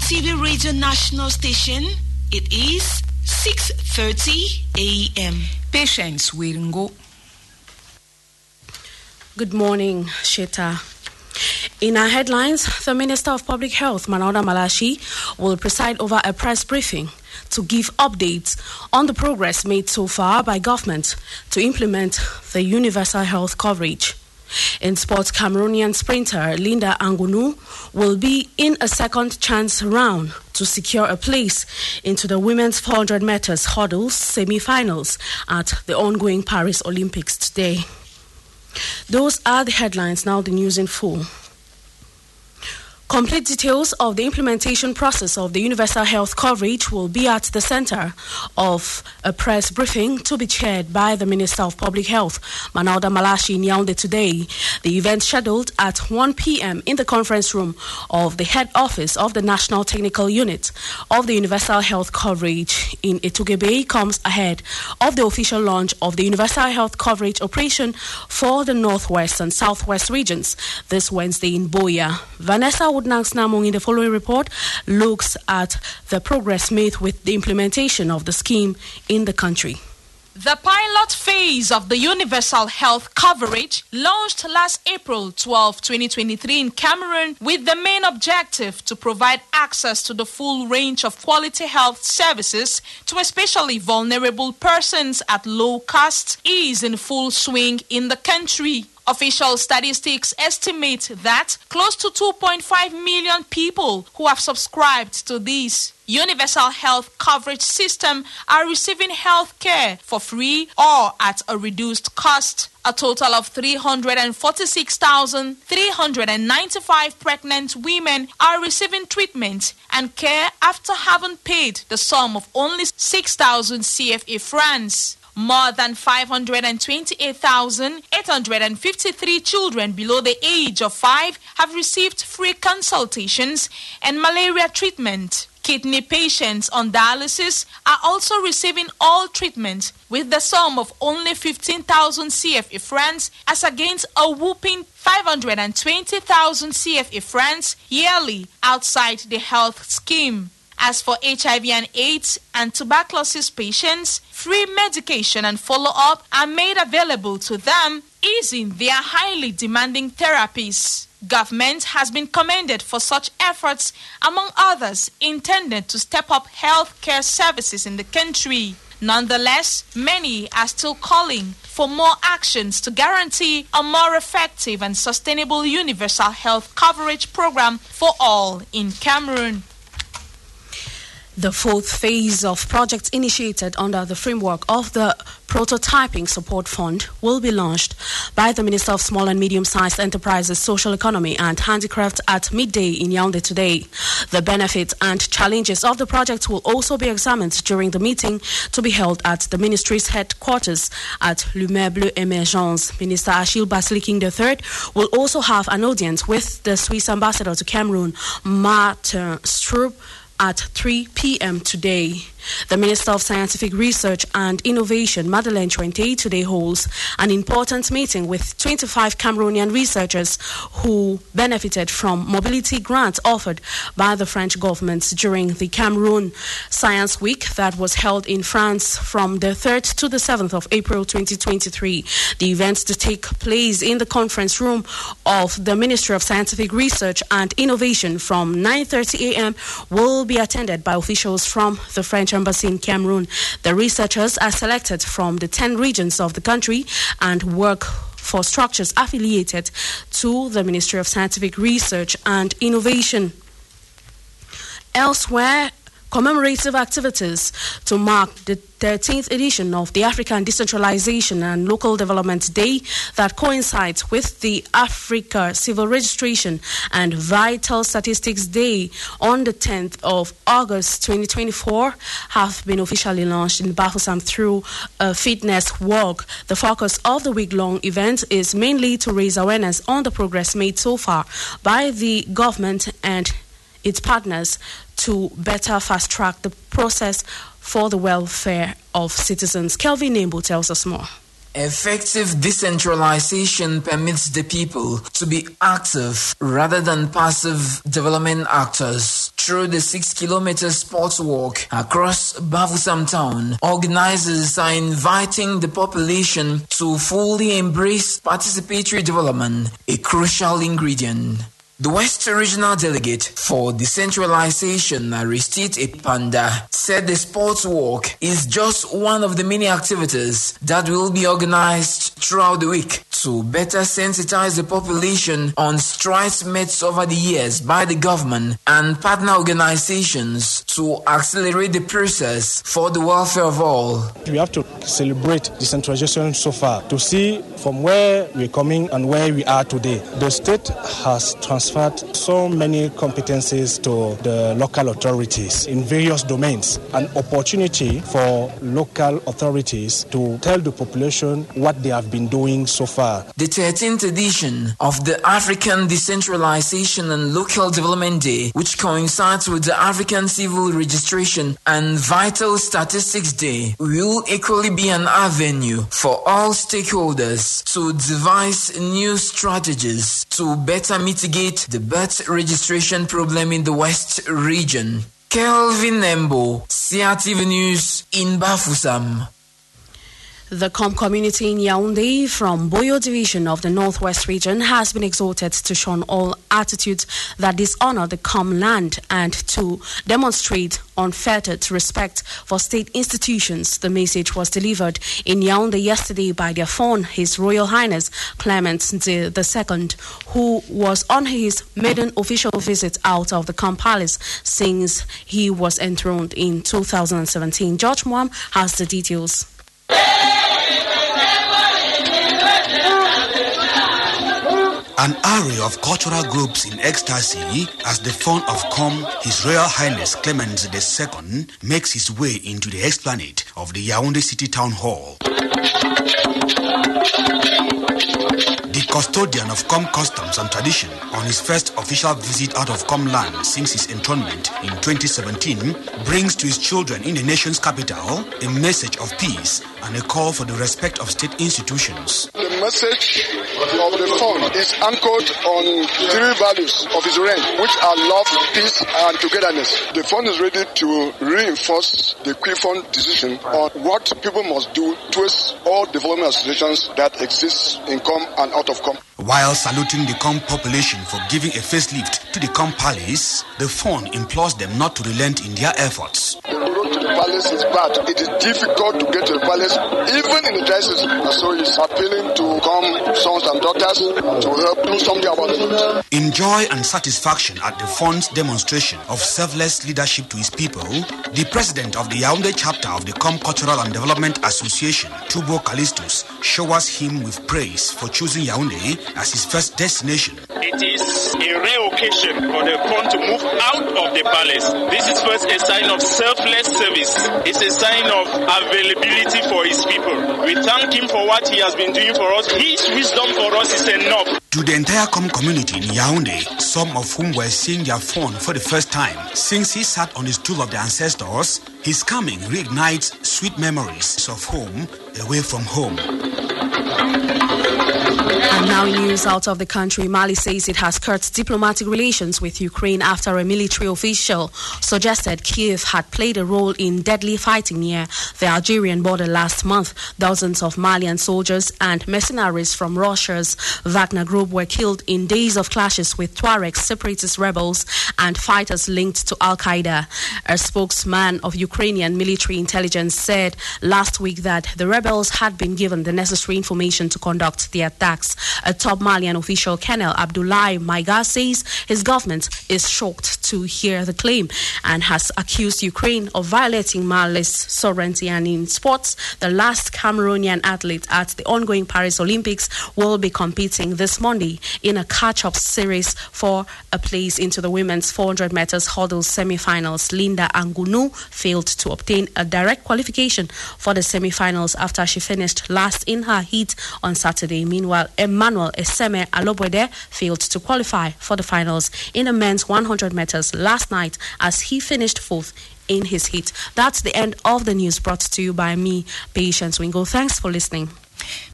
TV Radio National Station, it is 6:30 a.m. Patience Wiringo. Good morning, Sheta. In our headlines, the Minister of Public Health, Manauda Malashi, will preside over a press briefing to give updates on the progress made so far by government to implement the universal health coverage. In sports, Cameroonian sprinter Linda Angunu will be in a second chance round to secure a place into the women's 400 meters hurdles semi-finals at the ongoing Paris Olympics today. Those are the headlines. Now the news in full. Complete details of the implementation process of the universal health coverage will be at the center of a press briefing to be chaired by the Minister of Public Health, Manauda Malashi, in Yaoundé today. The event scheduled at 1 p.m. in the conference room of the head office of the National Technical Unit of the Universal Health Coverage in Etugebe comes ahead of the official launch of the Universal Health Coverage operation for the Northwest and Southwest regions this Wednesday in Boya. Vanessa Woodnanks Namong in the following report looks at the progress made with the implementation of the scheme in the country. The pilot phase of the Universal Health Coverage launched last April 12, 2023 in Cameroon with the main objective to provide access to the full range of quality health services to especially vulnerable persons at low cost is in full swing in the country. Official statistics estimate that close to 2.5 million people who have subscribed to this universal health coverage system are receiving health care for free or at a reduced cost. A total of 346,395 pregnant women are receiving treatment and care after having paid the sum of only 6,000 CFA francs. More than 528,853 children below the age of 5 have received free consultations and malaria treatment. Kidney patients on dialysis are also receiving all treatment with the sum of only 15,000 CFA francs as against a whopping 520,000 CFA francs yearly outside the health scheme. As for HIV and AIDS and tuberculosis patients, free medication and follow-up are made available to them, easing their highly demanding therapies. Government has been commended for such efforts, among others, intended to step up health care services in the country. Nonetheless, many are still calling for more actions to guarantee a more effective and sustainable universal health coverage program for all in Cameroon. The fourth phase of projects initiated under the framework of the Prototyping Support Fund will be launched by the Minister of Small and Medium-Sized Enterprises, Social Economy and Handicraft at midday in Yaoundé today. The benefits and challenges of the project will also be examined during the meeting to be held at the Ministry's headquarters at L'Immeuble Emergence. Minister Achille Basiliking III will also have an audience with the Swiss Ambassador to Cameroon, Martin Stroop, at 3 p.m. today. The Minister of Scientific Research and Innovation, Madeleine Chuente, today holds an important meeting with 25 Cameroonian researchers who benefited from mobility grants offered by the French government during the Cameroon Science Week that was held in France from the 3rd to the 7th of April 2023. The event to take place in the conference room of the Ministry of Scientific Research and Innovation from 9:30 a.m. will be attended by officials from the French Embassy in Cameroon. The researchers are selected from the 10 regions of the country and work for structures affiliated to the Ministry of Scientific Research and Innovation. Elsewhere, commemorative activities to mark the 13th edition of the African Decentralization and Local Development Day that coincides with the Africa Civil Registration and Vital Statistics Day on the 10th of August 2024 have been officially launched in Bafoussam through a fitness walk. The focus of the week-long event is mainly to raise awareness on the progress made so far by the government and its partners to better fast-track the process for the welfare of citizens. Kelvin Nembo tells us more. Effective decentralization permits the people to be active rather than passive development actors. through the 6-kilometer sports walk across Bafoussam town. Organizers are inviting the population to fully embrace participatory development, a crucial ingredient. The West Regional Delegate for Decentralization, Aristide Epanda, said the sports walk is just one of the many activities that will be organized throughout the week to better sensitize the population on strides made over the years by the government and partner organizations to accelerate the process for the welfare of all. We have to celebrate decentralization so far to see from where we're coming and where we are today. The state has transferred so many competencies to the local authorities in various domains, an opportunity for local authorities to tell the population what they have been doing so far. The 13th edition of the African Decentralization and Local Development Day, which coincides with the African Civil Registration and Vital Statistics Day, will equally be an avenue for all stakeholders to devise new strategies to better mitigate the birth registration problem in the West region. Kelvin Nembo, CRTV News in Bafoussam. The Com community in Yaoundé from Boyo Division of the Northwest region has been exhorted to shun all attitudes that dishonor the Com land and to demonstrate unfettered respect for state institutions. The message was delivered in Yaoundé yesterday by their Fawn, His Royal Highness Clement II, who was on his maiden official visit out of the Com Palace since he was enthroned in 2017. George Mwam has the details. An array of cultural groups in ecstasy as the Fawn of Com, His Royal Highness Clement II, makes his way into the esplanade of the Yaoundé City Town Hall. The custodian of Com customs and tradition, on his first official visit out of Com land since his enthronement in 2017, brings to his children in the nation's capital a message of peace and a call for the respect of state institutions. The message of the Fawn is anchored on three values of his reign, which are love, peace, and togetherness. The Fawn is ready to reinforce the Quifon decision on what people must do towards all development associations that exist in Com and out of Com. While saluting the Com population for giving a facelift to the Com Palace, the Fawn implores them not to relent in their efforts. The road to the palace is bad. It is difficult to get to the palace, even in the dry season. And so he's appealing to Com sons and daughters to help do something about it. In joy and satisfaction at the Fawn's demonstration of selfless leadership to his people, the president of the Yaoundé chapter of the Com Cultural and Development Association, Tubo Callistus, showers him with praise for choosing Yaoundé as his first destination. It is a rare occasion for the Fawn to move out of the palace. This is first a sign of selfless service. It's a sign of availability for his people. We thank him for what he has been doing for us. His wisdom for us is enough. To the entire Com community in Yaoundé, some of whom were seeing their Fawn for the first time since he sat on the stool of the ancestors, his coming reignites sweet memories of home away from home. And now news out of the country. Mali says it has cut diplomatic relations with Ukraine after a military official suggested Kiev had played a role in deadly fighting near the Algerian border last month. Dozens of Malian soldiers and mercenaries from Russia's Wagner Group were killed in days of clashes with Tuareg separatist rebels and fighters linked to Al-Qaeda. A spokesman of Ukrainian military intelligence said last week that the rebels had been given the necessary information to conduct the attacks. A top Malian official, Colonel Abdoulaye Maiga, says his government is shocked to hear the claim and has accused Ukraine of violating Mali's sovereignty. And in sports, the last Cameroonian athlete at the ongoing Paris Olympics will be competing this Monday in a catch-up series for a place into the women's 400 meters hurdles semi-finals. Linda Angunu failed to obtain a direct qualification for the semi-finals after she finished last in her heat on Saturday. Meanwhile, Emmanuel Eseme Alobwede failed to qualify for the finals in the men's 100 meters last night as he finished fourth in his heat. That's the end of the news brought to you by me, Patience Wingo. Thanks for listening.